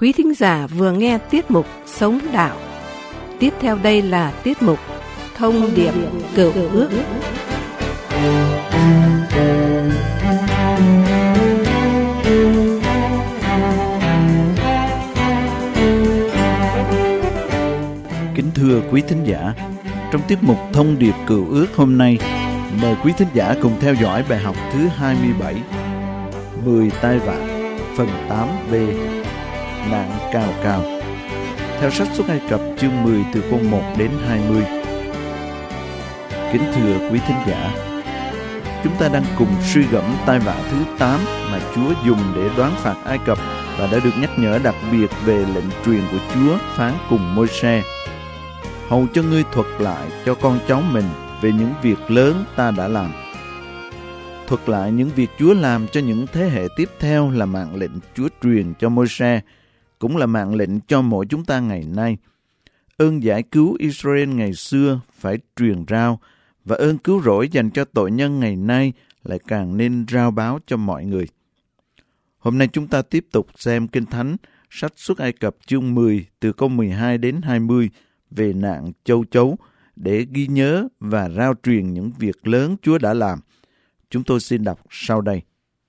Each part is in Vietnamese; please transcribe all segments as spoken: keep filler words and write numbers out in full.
Quý thính giả vừa nghe tiết mục Sống Đạo. Tiếp theo đây là tiết mục Thông điệp Cựu Ước. Kính thưa quý thính giả, trong tiết mục Thông điệp Cựu Ước hôm nay, mời quý thính giả cùng theo dõi bài học thứ hai mươi bảy, mười tai vạ, phần tám B, nạn cào cào, theo sách Xuất Ai Cập chương mười từ câu một đến hai mươi. Kính thưa quý thính giả, chúng ta đang cùng suy gẫm tai vạ thứ tám mà Chúa dùng để đoán phạt Ai Cập và đã được nhắc nhở đặc biệt về lệnh truyền của Chúa phán cùng Môi-se: hầu cho ngươi thuật lại cho con cháu mình về những việc lớn ta đã làm. Thuật lại những việc Chúa làm cho những thế hệ tiếp theo là mạng lệnh Chúa truyền cho Môi-se, cũng là mạng lệnh cho mỗi chúng ta ngày nay. Ơn giải cứu Israel ngày xưa phải truyền rao, và ơn cứu rỗi dành cho tội nhân ngày nay lại càng nên rao báo cho mọi người. Hôm nay chúng ta tiếp tục xem Kinh Thánh, sách Xuất Ai Cập chương mười từ câu mười hai đến hai mươi về nạn châu chấu, để ghi nhớ và rao truyền những việc lớn Chúa đã làm. Chúng tôi xin đọc sau đây.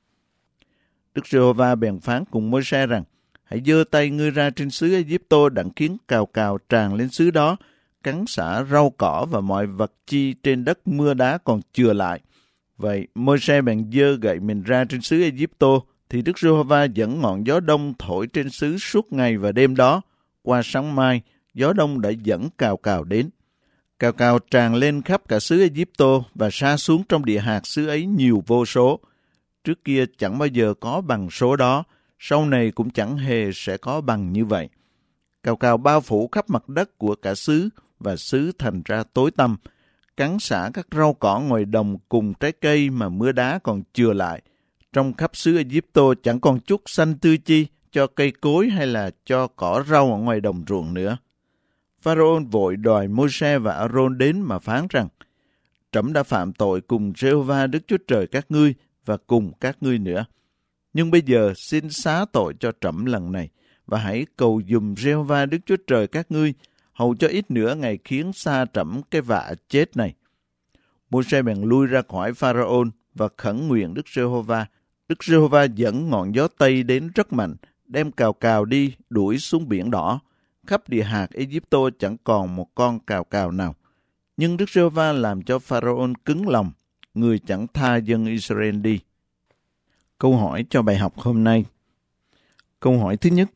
Đức Giê-hô-va bèn phán cùng Môi-se rằng: hãy giơ tay ngươi ra trên xứ Ai-cập đặng khiến cào cào tràn lên xứ đó, cắn xả rau cỏ và mọi vật chi trên đất mưa đá còn chừa lại. Vậy Môi-se bèn giơ gậy mình ra trên xứ Ai-cập, thì Đức Giê-hô-va dẫn ngọn gió đông thổi trên xứ suốt ngày và đêm đó. Qua sáng mai, gió đông đã dẫn cào cào đến. Cào cào tràn lên khắp cả xứ Ai-cập và sa xuống trong địa hạt xứ ấy nhiều vô số. Trước kia chẳng bao giờ có bằng số đó, sau này cũng chẳng hề sẽ có bằng như vậy. Cào cào bao phủ khắp mặt đất của cả xứ, và xứ thành ra tối tăm, cắn xả các rau cỏ ngoài đồng cùng trái cây mà mưa đá còn chừa lại. Trong khắp xứ Ai-cập chẳng còn chút xanh tươi chi cho cây cối hay là cho cỏ rau ở ngoài đồng ruộng nữa. Pharaoh vội đòi Môi-se và A-rôn đến mà phán rằng: trẫm đã phạm tội cùng Giê-hô-va Đức Chúa Trời các ngươi và cùng các ngươi nữa. Nhưng bây giờ xin xá tội cho trẫm lần này, và hãy cầu dùm Giê-hô-va Đức Chúa Trời các ngươi, hầu cho ít nữa ngày khiến xa trẫm cái vạ chết này. Môi-se bèn lui ra khỏi Pharaoh và khẩn nguyện Đức Giê-hô-va. Đức Giê-hô-va dẫn ngọn gió Tây đến rất mạnh, đem cào cào đi, đuổi xuống biển đỏ. Khắp địa hạt Ai-cập chẳng còn một con cào cào nào. Nhưng Đức Giê-hô-va làm cho Pharaoh cứng lòng, người chẳng tha dân Israel đi. Câu hỏi cho bài học hôm nay. Câu hỏi thứ nhất: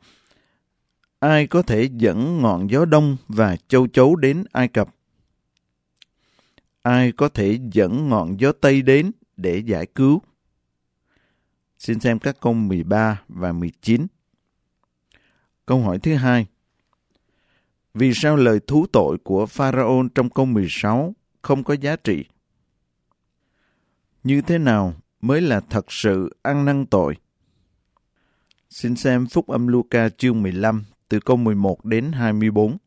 ai có thể dẫn ngọn gió đông và châu chấu đến Ai Cập? Ai có thể dẫn ngọn gió Tây đến để giải cứu? Xin xem các câu mười ba và mười chín. Câu hỏi thứ hai: vì sao lời thú tội của Pharaoh trong câu mười sáu không có giá trị? Như thế nào mới là thật sự ăn năn tội? Xin xem Phúc âm Luca chương mười lăm từ câu mười một đến hai mươi bốn.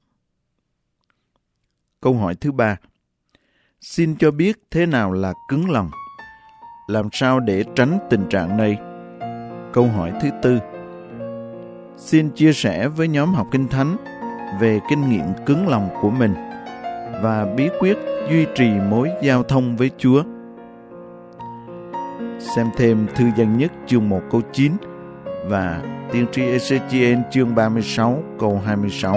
Câu hỏi thứ ba: xin cho biết thế nào là cứng lòng? Làm sao để tránh tình trạng này? Câu hỏi thứ tư: xin chia sẻ với nhóm học Kinh Thánh về kinh nghiệm cứng lòng của mình và bí quyết duy trì mối giao thông với Chúa. Xem thêm Thư Dân Nhất chương một câu chín và Tiên tri Ê-xê-chi-ên chương ba mươi sáu câu hai mươi sáu.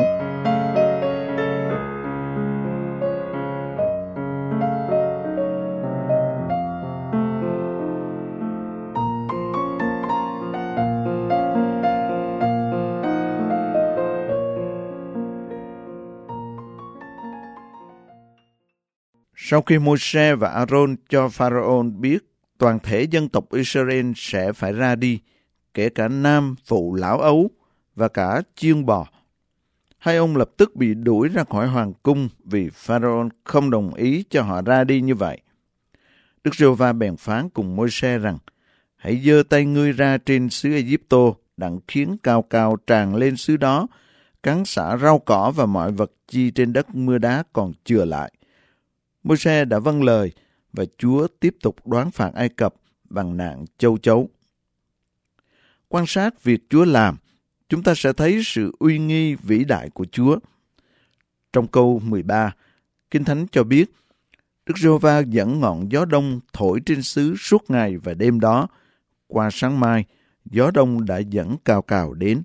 Sau khi Môi-se và A-rôn cho Pharaoh biết toàn thể dân tộc Israel sẽ phải ra đi, kể cả nam, phụ, lão ấu và cả chiên bò, hai ông lập tức bị đuổi ra khỏi hoàng cung vì Pharaoh không đồng ý cho họ ra đi như vậy. Đức Giê-hô-va bèn phán cùng Môi-se rằng: hãy giơ tay ngươi ra trên xứ Ai-cập đặng khiến cào cào tràn lên xứ đó, cắn xả rau cỏ và mọi vật chi trên đất mưa đá còn chừa lại. Môi-se đã vâng lời, và Chúa tiếp tục đoán phạt Ai Cập bằng nạn châu chấu. Quan sát việc Chúa làm, chúng ta sẽ thấy sự uy nghi vĩ đại của Chúa. Trong câu mười ba, Kinh Thánh cho biết, Đức Giê-hô-va dẫn ngọn gió đông thổi trên xứ suốt ngày và đêm đó. Qua sáng mai, gió đông đã dẫn cào cào đến.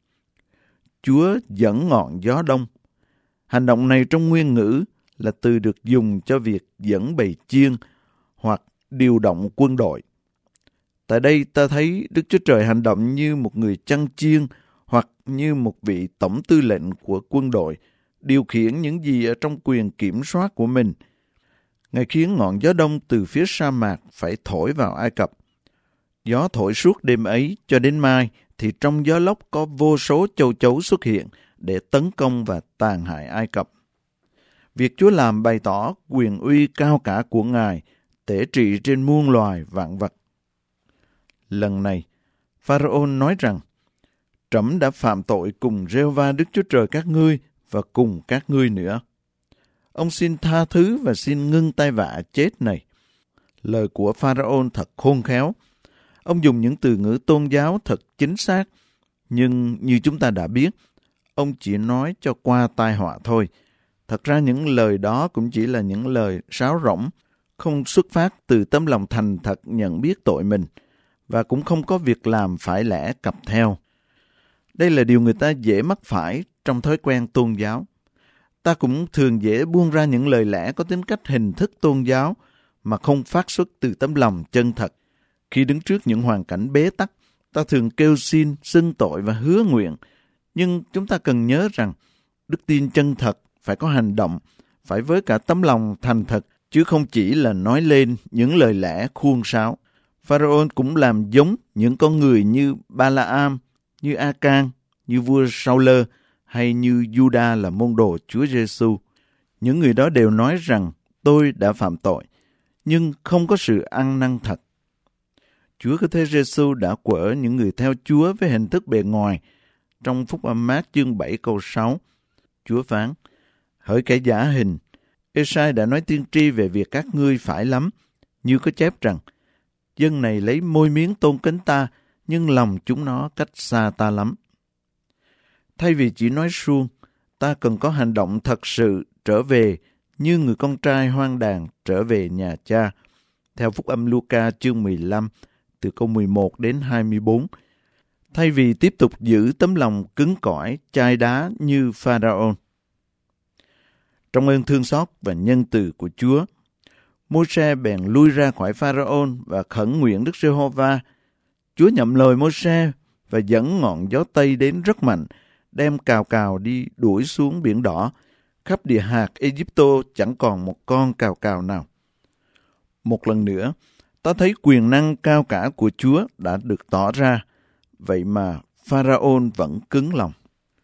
Chúa dẫn ngọn gió đông. Hành động này trong nguyên ngữ là từ được dùng cho việc dẫn bầy chiên hoặc điều động quân đội. Tại đây ta thấy Đức Chúa Trời hành động như một người chăn chiên hoặc như một vị tổng tư lệnh của quân đội, điều khiển những gì ở trong quyền kiểm soát của mình. Ngài khiến ngọn gió đông từ phía sa mạc phải thổi vào Ai Cập. Gió thổi suốt đêm ấy cho đến mai, thì trong gió lốc có vô số châu chấu xuất hiện để tấn công và tàn hại Ai Cập. Việc Chúa làm bày tỏ quyền uy cao cả của Ngài, tể trị trên muôn loài vạn vật. Lần này, Pharaoh nói rằng, Trẫm đã phạm tội cùng Giê-hô-va Đức Chúa Trời các ngươi và cùng các ngươi nữa. Ông xin tha thứ và xin ngưng tai vạ chết này. Lời của Pharaoh thật khôn khéo. Ông dùng những từ ngữ tôn giáo thật chính xác, nhưng như chúng ta đã biết, ông chỉ nói cho qua tai họa thôi. Thật ra những lời đó cũng chỉ là những lời sáo rỗng, không xuất phát từ tấm lòng thành thật nhận biết tội mình, và cũng không có việc làm phải lẽ cặp theo. Đây là điều người ta dễ mắc phải trong thói quen tôn giáo. Ta cũng thường dễ buông ra những lời lẽ có tính cách hình thức tôn giáo mà không phát xuất từ tấm lòng chân thật. Khi đứng trước những hoàn cảnh bế tắc, ta thường kêu xin, xưng tội và hứa nguyện. Nhưng chúng ta cần nhớ rằng, đức tin chân thật phải có hành động, phải với cả tấm lòng thành thật, chứ không chỉ là nói lên những lời lẽ khuôn sáo. Pharaoh cũng làm giống những con người như Ba-la-am, như A-can, như vua Sau-lơ, hay như Giu-đa là môn đồ Chúa Giê-xu. Những người đó đều nói rằng tôi đã phạm tội, nhưng không có sự ăn năn thật. Chúa Cứu Thế Giê-xu đã quở những người theo Chúa với hình thức bề ngoài. Trong Phúc Âm Mát chương bảy câu sáu, Chúa phán, hỡi kẻ giả hình, Ê-sai đã nói tiên tri về việc các ngươi phải lắm, như có chép rằng, dân này lấy môi miếng tôn kính ta, nhưng lòng chúng nó cách xa ta lắm. Thay vì chỉ nói suông, ta cần có hành động thật sự trở về như người con trai hoang đàn trở về nhà cha. Theo Phúc Âm Luca chương mười lăm, từ câu mười một đến hai mươi bốn. Thay vì tiếp tục giữ tấm lòng cứng cỏi, chai đá như Pharaoh. Trong ơn thương xót và nhân từ của Chúa, Môi-se bèn lui ra khỏi Pharaoh và khẩn nguyện Đức Giê-hô-va. Chúa nhậm lời Môi-se và dẫn ngọn gió Tây đến rất mạnh, đem cào cào đi đuổi xuống biển đỏ. Khắp địa hạt Ê-díp-tô chẳng còn một con cào cào nào. Một lần nữa, ta thấy quyền năng cao cả của Chúa đã được tỏ ra, vậy mà Pharaoh vẫn cứng lòng.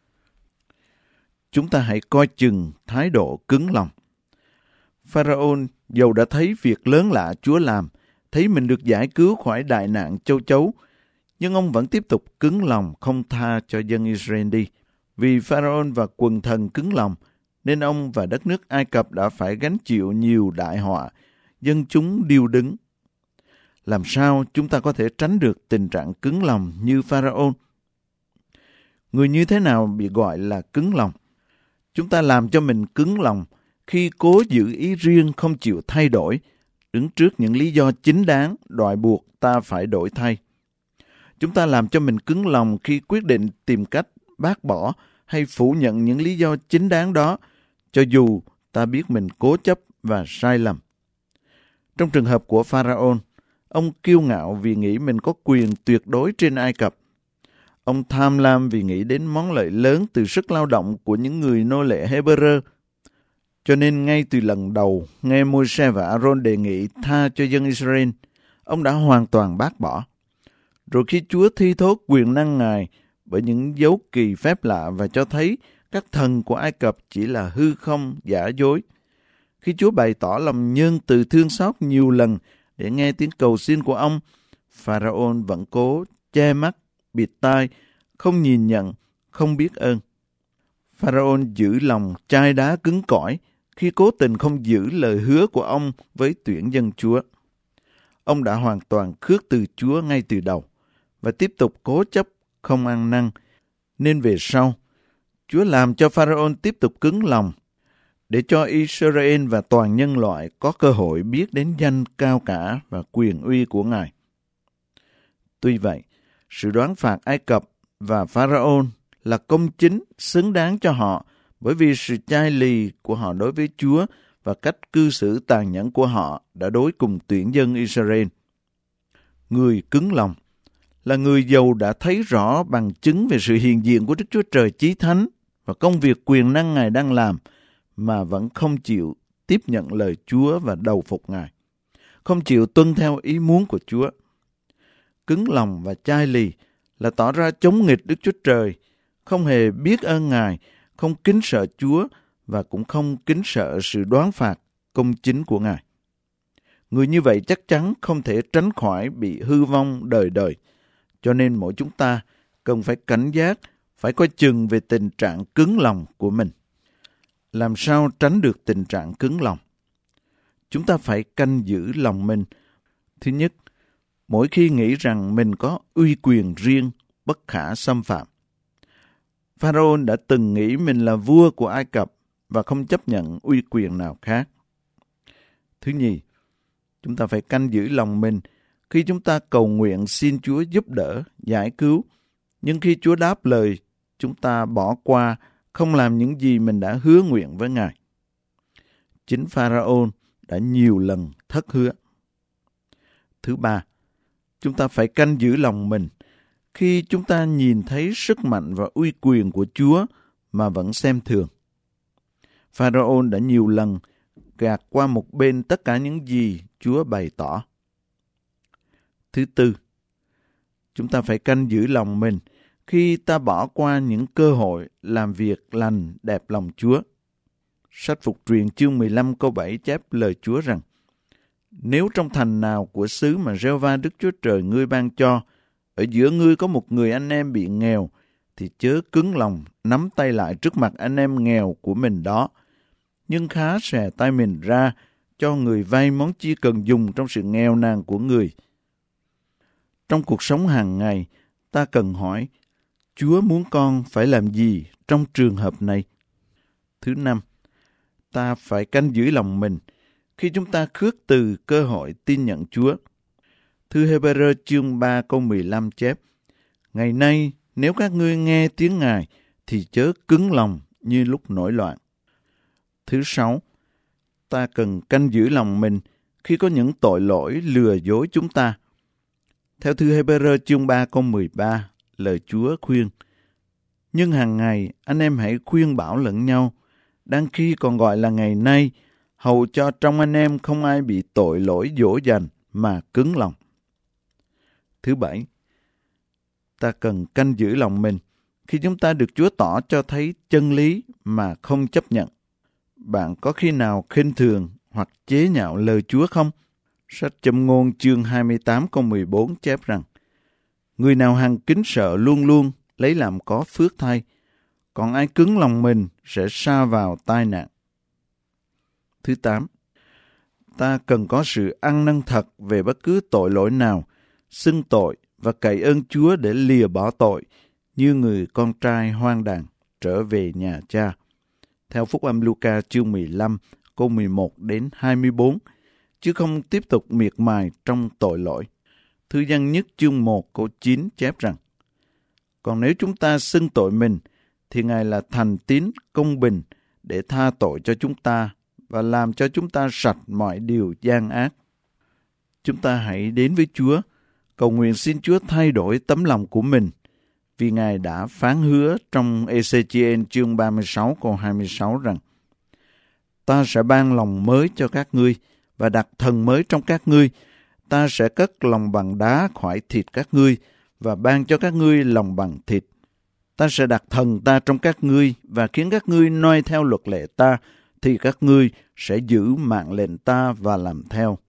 Chúng ta hãy coi chừng thái độ cứng lòng. Pharaoh dầu đã thấy việc lớn lạ Chúa làm, thấy mình được giải cứu khỏi đại nạn châu chấu, nhưng ông vẫn tiếp tục cứng lòng không tha cho dân Israel đi. Vì Pharaoh và quần thần cứng lòng, nên ông và đất nước Ai Cập đã phải gánh chịu nhiều đại họa, dân chúng điêu đứng. Làm sao chúng ta có thể tránh được tình trạng cứng lòng như Pharaoh? Người như thế nào bị gọi là cứng lòng? Chúng ta làm cho mình cứng lòng khi cố giữ ý riêng không chịu thay đổi, đứng trước những lý do chính đáng đòi buộc ta phải đổi thay. Chúng ta làm cho mình cứng lòng khi quyết định tìm cách bác bỏ hay phủ nhận những lý do chính đáng đó, cho dù ta biết mình cố chấp và sai lầm. Trong trường hợp của Pharaoh, ông kiêu ngạo vì nghĩ mình có quyền tuyệt đối trên Ai Cập. Ông tham lam vì nghĩ đến món lợi lớn từ sức lao động của những người nô lệ Hê-bơ-rơ. Cho nên ngay từ lần đầu, nghe Môi-se và A-rôn đề nghị tha cho dân Israel, ông đã hoàn toàn bác bỏ. Rồi khi Chúa thi thố quyền năng Ngài bởi những dấu kỳ phép lạ và cho thấy các thần của Ai Cập chỉ là hư không, giả dối, khi Chúa bày tỏ lòng nhân từ thương xót nhiều lần để nghe tiếng cầu xin của ông, Pharaoh vẫn cố che mắt, bịt tai, không nhìn nhận, không biết ơn. Pharaoh giữ lòng chai đá cứng cỏi khi cố tình không giữ lời hứa của ông với tuyển dân Chúa. Ông đã hoàn toàn khước từ Chúa ngay từ đầu và tiếp tục cố chấp không ăn năn, Nên về sau, Chúa làm cho Pharaoh tiếp tục cứng lòng, để cho Israel và toàn nhân loại có cơ hội biết đến danh cao cả và quyền uy của Ngài. Tuy vậy, sự đoán phạt Ai Cập và Pharaoh là công chính xứng đáng cho họ, bởi vì sự chai lì của họ đối với Chúa và cách cư xử tàn nhẫn của họ đã đối cùng tuyển dân Israel. Người cứng lòng là người giàu đã thấy rõ bằng chứng về sự hiện diện của Đức Chúa Trời Chí Thánh và công việc quyền năng Ngài đang làm, mà vẫn không chịu tiếp nhận lời Chúa và đầu phục Ngài, không chịu tuân theo ý muốn của Chúa. Cứng lòng và chai lì là tỏ ra chống nghịch Đức Chúa Trời, không hề biết ơn Ngài, không kính sợ Chúa và cũng không kính sợ sự đoán phạt công chính của Ngài. Người như vậy chắc chắn không thể tránh khỏi bị hư vong đời đời, cho nên mỗi chúng ta cần phải cảnh giác, phải coi chừng về tình trạng cứng lòng của mình. Làm sao tránh được tình trạng cứng lòng? Chúng ta phải canh giữ lòng mình. Thứ nhất, mỗi khi nghĩ rằng mình có uy quyền riêng, bất khả xâm phạm. Pharaoh đã từng nghĩ mình là vua của Ai Cập và không chấp nhận uy quyền nào khác. Thứ nhì, chúng ta phải canh giữ lòng mình khi chúng ta cầu nguyện xin Chúa giúp đỡ, giải cứu. Nhưng khi Chúa đáp lời, chúng ta bỏ qua, không làm những gì mình đã hứa nguyện với Ngài. Chính Pharaoh đã nhiều lần thất hứa. Thứ ba, chúng ta phải canh giữ lòng mình khi chúng ta nhìn thấy sức mạnh và uy quyền của Chúa mà vẫn xem thường. Pharaoh đã nhiều lần gạt qua một bên tất cả những gì Chúa bày tỏ. Thứ tư, chúng ta phải canh giữ lòng mình khi ta bỏ qua những cơ hội làm việc lành đẹp lòng Chúa. Sách Phục Truyền chương mười lăm câu bảy chép lời Chúa rằng: Nếu trong thành nào của xứ mà Giê-hô-va Đức Chúa Trời ngươi ban cho, ở giữa ngươi có một người anh em bị nghèo, thì chớ cứng lòng nắm tay lại trước mặt anh em nghèo của mình đó, nhưng khá xòe tay mình ra cho người vay món chi cần dùng trong sự nghèo nàn của người. Trong cuộc sống hàng ngày, ta cần hỏi, Chúa muốn con phải làm gì trong trường hợp này? Thứ năm, ta phải canh giữ lòng mình khi chúng ta khước từ cơ hội tin nhận Chúa. Thư Hê-bê-rơ chương ba câu mười lăm chép: Ngày nay, nếu các ngươi nghe tiếng Ngài, thì chớ cứng lòng như lúc nổi loạn. Thứ sáu, ta cần canh giữ lòng mình khi có những tội lỗi lừa dối chúng ta. Theo thư Hê-bê-rơ chương ba câu mười ba, lời Chúa khuyên: Nhưng hàng ngày anh em hãy khuyên bảo lẫn nhau, đang khi còn gọi là ngày nay, hầu cho trong anh em không ai bị tội lỗi dỗ dành mà cứng lòng. Thứ bảy, ta cần canh giữ lòng mình khi chúng ta được Chúa tỏ cho thấy chân lý mà không chấp nhận. Bạn có khi nào khinh thường hoặc chế nhạo lời Chúa không? Sách Châm ngôn chương hai mươi tám câu mười bốn chép rằng: Người nào hằng kính sợ luôn luôn lấy làm có phước thay, còn ai cứng lòng mình sẽ sa vào tai nạn. Thứ tám, ta cần có sự ăn năn thật về bất cứ tội lỗi nào, xưng tội và cậy ơn Chúa để lìa bỏ tội, như người con trai hoang đàn trở về nhà cha. Theo Phúc âm Luca chương mười lăm câu mười một đến hai mươi bốn, chứ không tiếp tục miệt mài trong tội lỗi. Thư Giăng nhất chương một câu chín chép rằng: Còn nếu chúng ta xưng tội mình, thì Ngài là thành tín công bình để tha tội cho chúng ta và làm cho chúng ta sạch mọi điều gian ác. Chúng ta hãy đến với Chúa, cầu nguyện xin Chúa thay đổi tấm lòng của mình, vì Ngài đã phán hứa trong Ê-xê-chi-ên chương ba mươi sáu câu hai mươi sáu rằng: Ta sẽ ban lòng mới cho các ngươi và đặt thần mới trong các ngươi. Ta sẽ cất lòng bằng đá khỏi thịt các ngươi và ban cho các ngươi lòng bằng thịt. Ta sẽ đặt thần ta trong các ngươi và khiến các ngươi noi theo luật lệ ta, thì các ngươi sẽ giữ mạng lệnh ta và làm theo.